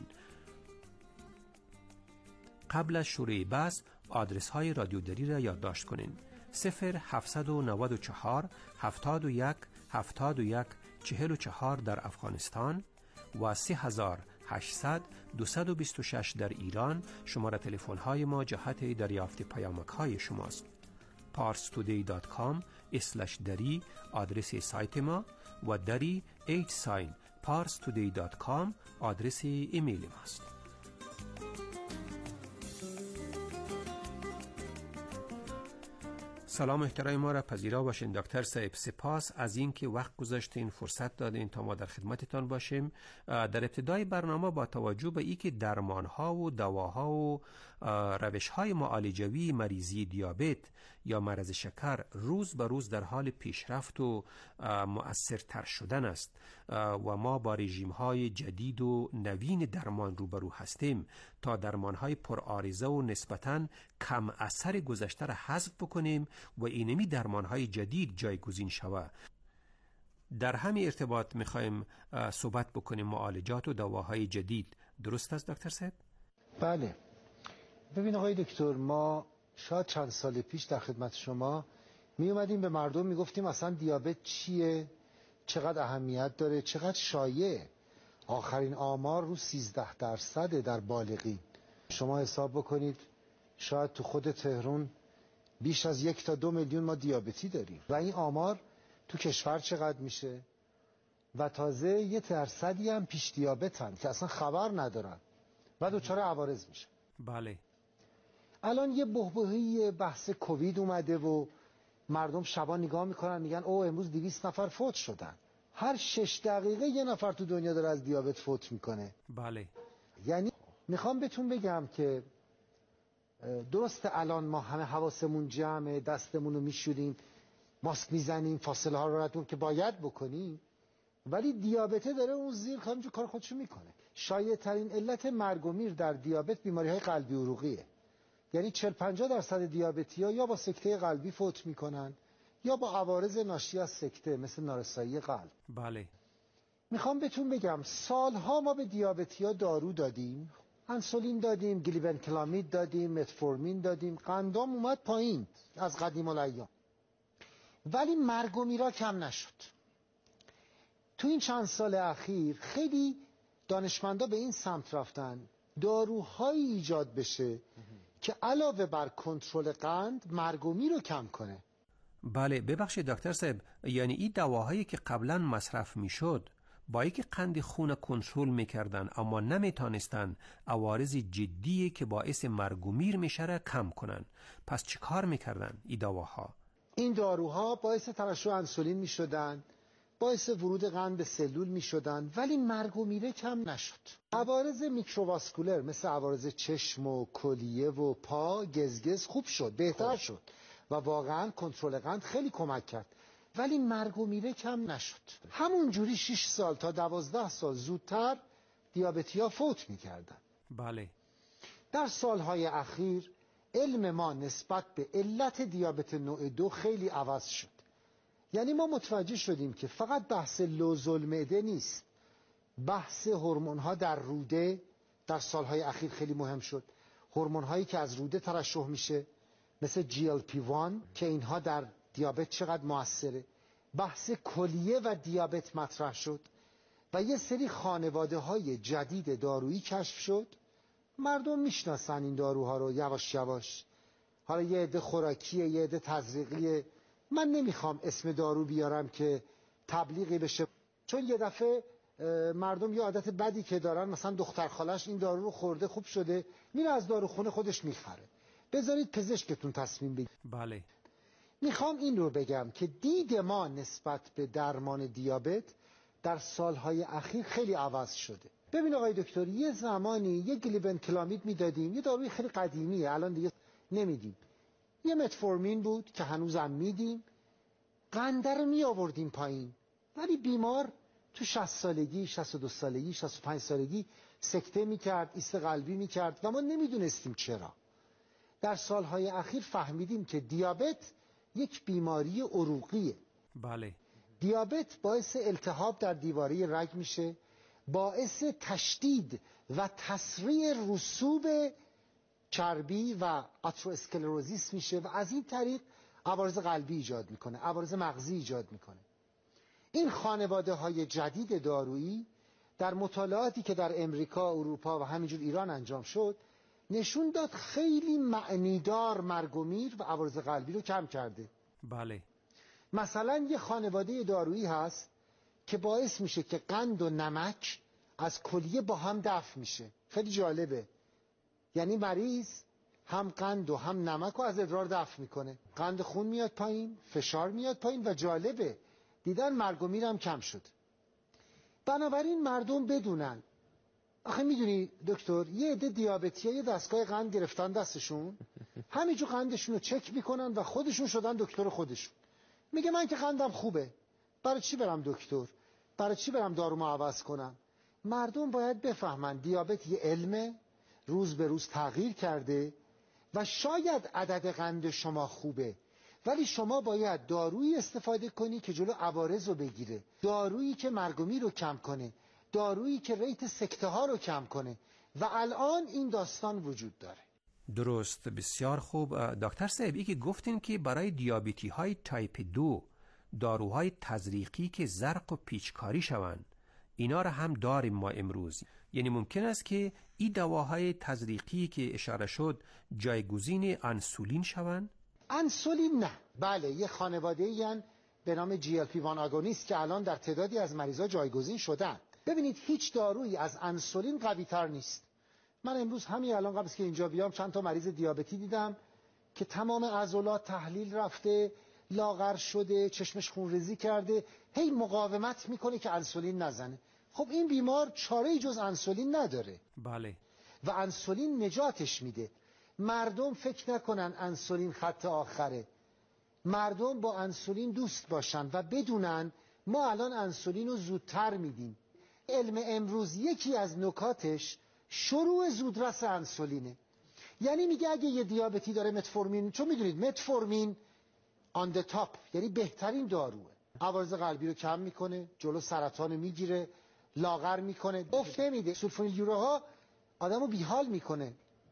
قبل از شروع بحث آدرس های رادیوداری را یادداشت کنین: صفر هفتصد و نود و چهار هفتاد و یک هفتاد و یک چهل و چهار در افغانستان و سه هزار و هشتصد دویست و بیست و شش در ایران. شماره تلفن های ما جهت دریافت پیامک های شماست. پارس تودی دات کام اسلش دری آدرس سایت ما و دری ایت ساین پارس تودی دات کام آدرس ایمیل ماست. سلام احترام ما را پذیرا باشین دکتر صاحب. سپاس از اینکه وقت گذاشتین، فرصت دادین تا ما در خدمتتان باشیم. در ابتدای برنامه با توجه به اینکه درمانها و دواها و روشهای معالجوی مریضی دیابت یا مرض شکر روز به روز در حال پیشرفت و مؤثرتر شدن است و ما با رژیم‌های جدید و نوین درمان روبرو هستیم تا درمان‌های پرعارضه و نسبتاً کم اثر گذشته را حذف بکنیم و اینمی درمان‌های جدید جایگزین شود. در همین ارتباط می‌خوایم صحبت بکنیم معالجات و دواهای جدید. درست است دکتر صاحب؟ بله. ببین آقای دکتر، ما شاید چند سال پیش در خدمت شما می اومدیم به مردم میگفتیم اصلا دیابت چیه، چقدر اهمیت داره، چقدر شایعه. آخرین آمار رو سیزده درصد در بالغین. شما حساب بکنید شاید تو خود تهران بیش از یک تا دو میلیون ما دیابتی داریم و این آمار تو کشور چقدر میشه و تازه یه درصدی هم پیش دیابتن که اصلا خبر ندارن و دچار عوارض میشه. بله. الان یه بحبوحی بحث کووید اومده و مردم شبا نگاه میکنن میگن او امروز دویست نفر فوت شدن. هر شش دقیقه یه نفر تو دنیا داره از دیابت فوت میکنه. بله. یعنی میخوام بهتون بگم که درسته الان ما همه حواسمون جمعه، دستمون رو میشوریم، ماسک میزنیم، فاصله ها رو رعایت که باید بکنیم، ولی دیابته داره اون زیر همینجور کار خودشو میکنه. شایع ترین علت مرگ و میر در دیابت بیماری های قلبی عروقیه. یعنی چهل پنجاه درصد دیابتی‌ها یا با سکته قلبی فوت میکنن یا با عوارض ناشی از سکته مثل نارسایی قلب. بله. میخوام بهتون بگم سالها ما به دیابتی‌ها دارو دادیم، انسولین دادیم، گلیبنکلامید دادیم، متفورمین دادیم، قندام اومد پایین از قدیم الایام، ولی مرگ و میرا کم نشد. تو این چند سال اخیر خیلی دانشمندا به این سمت رفتن داروهایی ایجاد بشه که علاوه بر کنترل قند مرگ و میر رو کم کنه. بله. ببخشید دکتر صاحب، یعنی این دواهایی که قبلا مصرف میشد با اینکه قند خون کنترل میکردن اما نمیتونستن عوارض جدی که باعث مرگ و میر میشه را کم کنن، پس چی کار میکردن این دواها؟ این داروها باعث ترشح انسولین میشدن باعث ورود قند به سلول می شدن، ولی مرگ و میره کم نشد. عوارض میکروواسکولر مثل عوارض چشم و کلیه و پا گزگز خوب شد، بهتر شد و واقعا کنترل قند خیلی کمک کرد، ولی مرگ و میره کم نشد. همون جوری شش سال تا دوازده سال زودتر دیابتی‌ها فوت می‌کردن. بله. در سالهای اخیر علم ما نسبت به علت دیابت نوع دو خیلی عوض شد. یعنی ما متوجه شدیم که فقط بحث لوز المعده نیست، بحث هورمون‌ها در روده در سالهای اخیر خیلی مهم شد. هورمون‌هایی که از روده ترشح میشه مثل جی ال پی وان که اینها در دیابت چقدر موثره. بحث کلیه و دیابت مطرح شد و یه سری خانواده‌های جدید دارویی کشف شد. مردم میشناسن این داروها رو یواش یواش. حالا یه عده خوراکیه، یه عده تزریقیه. من نمیخوام اسم دارو بیارم که تبلیغی بشه، چون یه دفعه مردم یه عادت بدی که دارن، مثلا دختر خالش این دارو رو خورده خوب شده، میره از داروخونه خودش میخره. بذارید پزشکتون تصمیم بگیره. بله. میخوام این رو بگم که دید ما نسبت به درمان دیابت در سالهای اخیر خیلی عوض شده. ببین آقای دکتر، یه زمانی یه گلیبنکلامید میدادیم، یه داروی خیلی قدیمیه، الان دیگه نمیدیم. یه متفورمین بود که هنوزم میدیم، قنده رو می آوردیم پایین، ولی بیمار تو شصت سالگی، شصت و دو سالگی، شصت و پنج سالگی سکته میکرد، ایست قلبی میکرد و ما نمیدونستیم چرا. در سالهای اخیر فهمیدیم که دیابت یک بیماری عروقیه. بله. دیابت باعث التهاب در دیواره رگ میشه، باعث تشدید و تسریع رسوب چربی و آترواسکلروزیس میشه و از این طریق عوارض قلبی ایجاد میکنه، عوارض مغزی ایجاد میکنه. این خانواده های جدید دارویی در مطالعاتی که در امریکا، اروپا و همینجور ایران انجام شد نشون داد خیلی معنیدار مرگ و میر و عوارض قلبی رو کم کرده. بله. مثلا یه خانواده دارویی هست که باعث میشه که قند و نمک از کلیه با هم دفع میشه. خیلی جالبه. یعنی مریض هم قند و هم نمک رو از ادرار دفع میکنه، قند خون میاد پایین، فشار میاد پایین و جالبه دیدن مرگ و میر هم کم شد. بنابراین مردم بدونن. آخه میدونی دکتر، یه عده دیابتی‌ها یه دستگاه قند گرفتن دستشون، همینجور قندشون رو چک میکنن و خودشون شدن دکتر خودشون. میگه من که قندم خوبه، برای چی برم دکتر؟ برای چی برم دارومو عوض کنم؟ مردم باید بفهمن دیابت یه علمه، روز به روز تغییر کرده و شاید عدد قند شما خوبه، ولی شما باید دارویی استفاده کنی که جلو عوارض رو بگیره، دارویی که مرگ و میر رو کم کنه، دارویی که ریت سکته ها رو کم کنه و الان این داستان وجود داره. درست، بسیار خوب. دکتر صاحبی که گفتین که برای دیابتی های تایپ دو داروهای تزریقی که زرق و پیچکاری شوند، اینا رو هم داریم ما امروز. یعنی ممکن است که این دواهای تزریقی که اشاره شد جایگزین انسولین شوند؟ انسولین نه. بله، یه خانواده این به نام جی ال پی وان آگونیست که الان در تعدادی از مریضا جایگزین شدن. ببینید هیچ دارویی از انسولین قوی تر نیست. من امروز همین الان قبل از که اینجا بیام چند تا مریض دیابتی دیدم که تمام عضلات تحلیل رفته، لاغر شده، چشمش خونریزی کرده، هی مقاومت میکنه که انسولین نزنه. خب این بیمار چاره‌ای جز انسولین نداره. بله. و انسولین نجاتش میده. مردم فکر نکنن انسولین خط آخره. مردم با انسولین دوست باشن و بدونن ما الان انسولین رو زودتر میدیم. علم امروز یکی از نکاتش شروع زودرس انسولینه. یعنی میگه اگه یه دیابتی داره متفورمین، چون میدونید متفورمین آن د تاپ، یعنی بهترین داروه، عوارض قلبی رو کم میکنه، جلو سرطان رو میگیره، لاغر میکنه، افت نمیده. سولفونیل یوراها آدمو بیحال میکنه.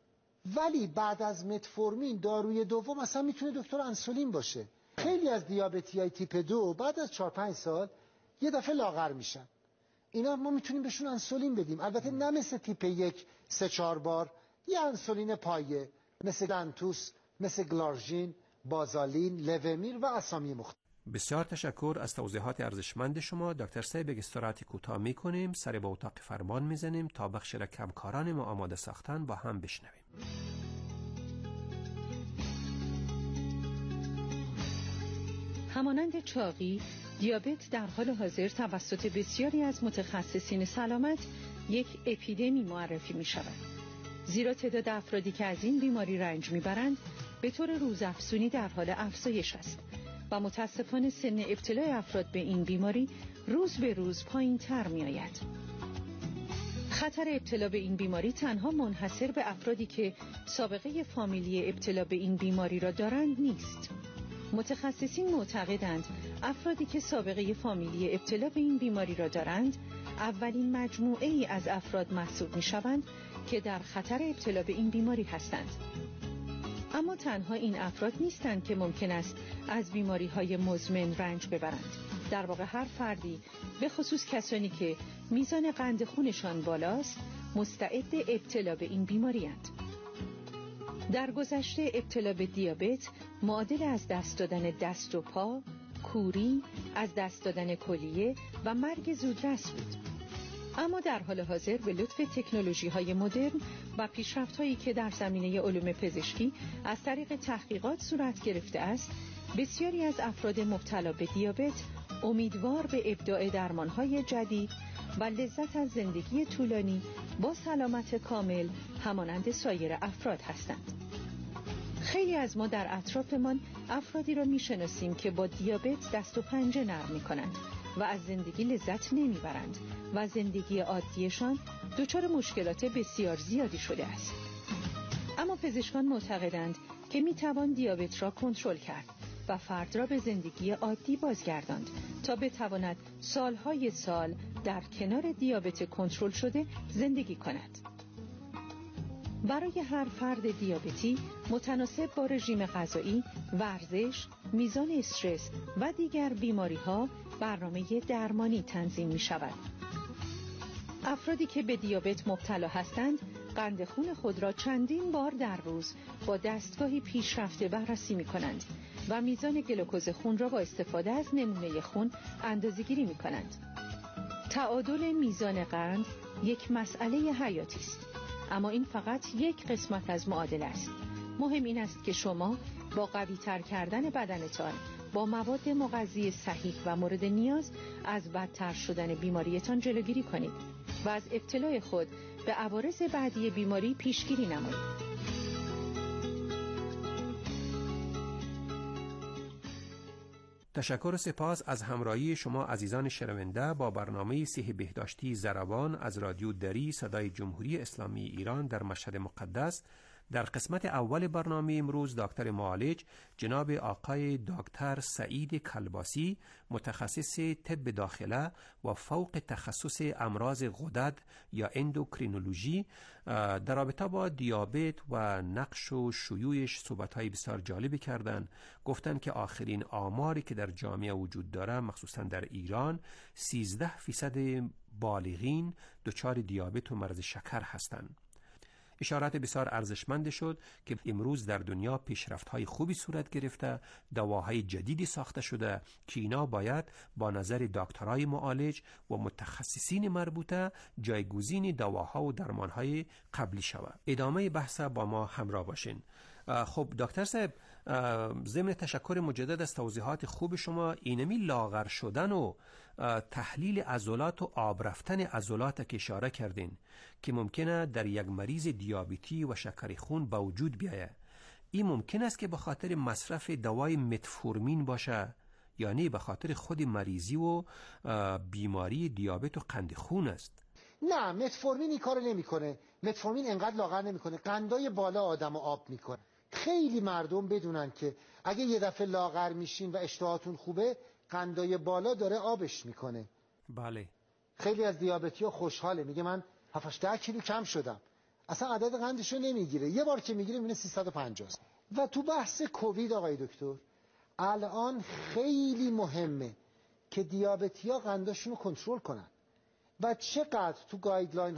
ولی بعد از متفورمین داروی دوم اصلا میتونه دکتر انسولین باشه. خیلی از دیابتیای تیپ دو بعد از چهار پنج سال یه دفعه لاغر میشن. اینا ما میتونیم بهشون انسولین بدیم، البته نه مثل تیپ یک سه چهار بار، یه انسولین پایه مثل دنتوس، مثل گلارژین، بازالین، لومیر و اسامی مختلف. بسیار تشکر از توضیحات ارزشمند شما دکتر صاحب. استراحت کوتاه میکنیم، سر به اتاق فرمان میزنیم تا بخش را کمکاران ما آماده ساختن با هم بشنویم. همانند چاقی، دیابت در حال حاضر توسط بسیاری از متخصصین سلامت یک اپیدمی معرفی می شود. زیرا تعداد افرادی که از این بیماری رنج می برند به طور روزافزونی در حال افزایش است و متاسفانه سن ابتلای افراد به این بیماری روز به روز پایین تر می آید. خطر ابتلا به این بیماری تنها منحصر به افرادی که سابقه فامیلی ابتلا به این بیماری را دارند نیست. متخصصین معتقدند افرادی که سابقه فامیلی ابتلا به این بیماری را دارند اولین مجموعه ای از افراد محسوب می شوند که در خطر ابتلا به این بیماری هستند. اما تنها این افراد نیستند که ممکن است از بیماری های مزمن رنج ببرند. در واقع هر فردی، به خصوص کسانی که میزان قند خونشان بالاست، مستعد ابتلا به این بیماری اند. در گذشته ابتلا به دیابت معادل از دست دادن دست و پا، کوری، از دست دادن کلیه و مرگ زودرس بود. اما در حال حاضر به لطف تکنولوژی‌های مدرن و پیشرفت‌هایی که در زمینه علوم پزشکی از طریق تحقیقات صورت گرفته است، بسیاری از افراد مبتلا به دیابت امیدوار به ابداع درمان‌های جدید و لذت از زندگی طولانی با سلامت کامل همانند سایر افراد هستند. خیلی از ما در اطرافمان افرادی را می‌شناسیم که با دیابت دست و پنجه نرم می‌کنند و از زندگی لذت نمی‌برند و زندگی عادیشان دچار مشکلات بسیار زیادی شده است. اما پزشکان معتقدند که می‌توان دیابت را کنترل کرد و فرد را به زندگی عادی بازگرداند تا بتواند سالهای سال در کنار دیابت کنترل شده زندگی کند. برای هر فرد دیابتی متناسب با رژیم غذایی، ورزش، میزان استرس و دیگر بیماری‌ها برنامه درمانی تنظیم می‌شود. افرادی که به دیابت مبتلا هستند، قند خون خود را چندین بار در روز با دستگاهی پیشرفته بررسی می‌کنند و میزان گلوکوز خون را با استفاده از نمونه خون اندازه‌گیری می‌کنند. تعادل میزان قند یک مسئله حیاتی است، اما این فقط یک قسمت از معادله است. مهم این است که شما با قوی تر کردن بدنتان با مواد مغذی صحیح و مورد نیاز از بدتر شدن بیماریتان جلوگیری کنید و از ابتلای خود به عوارض بعدی بیماری پیشگیری نمایید. تشکر و سپاس از همراهی شما عزیزان شنونده با برنامه صحت بهداشتی ضربان از رادیو دری صدای جمهوری اسلامی ایران در مشهد مقدس. در قسمت اول برنامه امروز دکتر معالج جناب آقای دکتر سعید کلباسی، متخصص طب داخله و فوق تخصص امراض غدد یا اندوکرینولوژی، در رابطه با دیابت و نقش و شیوعش صحبت‌های بسیار جالبی کردند. گفتند که آخرین آماری که در جامعه وجود داره، مخصوصا در ایران، سیزده فیصد بالغین دچار دیابت و مرض شکر هستند. اشارات بسیار ارزشمند شد که امروز در دنیا پیشرفت‌های خوبی صورت گرفته، دواهای جدیدی ساخته شده که اینا باید با نظر دکترای معالج و متخصصین مربوطه جایگزین دواها و درمانهای قبلی شود. ادامه بحث با ما همراه باشین. خب دکتر صاحب، ضمن تشکر مجدد از توضیحات خوب شما، اینمی لاغر شدن و تحلیل عضلات و آب رفتن عضلات که اشاره کردین که ممکنه در یک مریض دیابتی و شکر خون به وجود بیایه، این ممکن است که به خاطر مصرف دوای متفورمین باشه یا نه به خاطر خود مریضی و بیماری دیابت و قند خون است؟ نه، متفورمین این کارو نمیکنه. متفورمین انقدر لاغر نمیکنه، قندای بالا آدمو آب میکنه. خیلی مردم بدونن که اگه یه دفعه لاغر میشین و اشتهاتون خوبه، قندای بالا داره آبش میکنه. بله. خیلی از دیابتی‌ها خوشحاله، میگه من هفت هشت کیلو کم شدم. اصلا عدد قندشو نمیگیره، یه بار که میگیره میبینه سیصد و پنجاه. و تو بحث کووید آقای دکتر، الان خیلی مهمه که دیابتی‌ها قنداشونو کنترل کنن و چقدر تو گایدلاین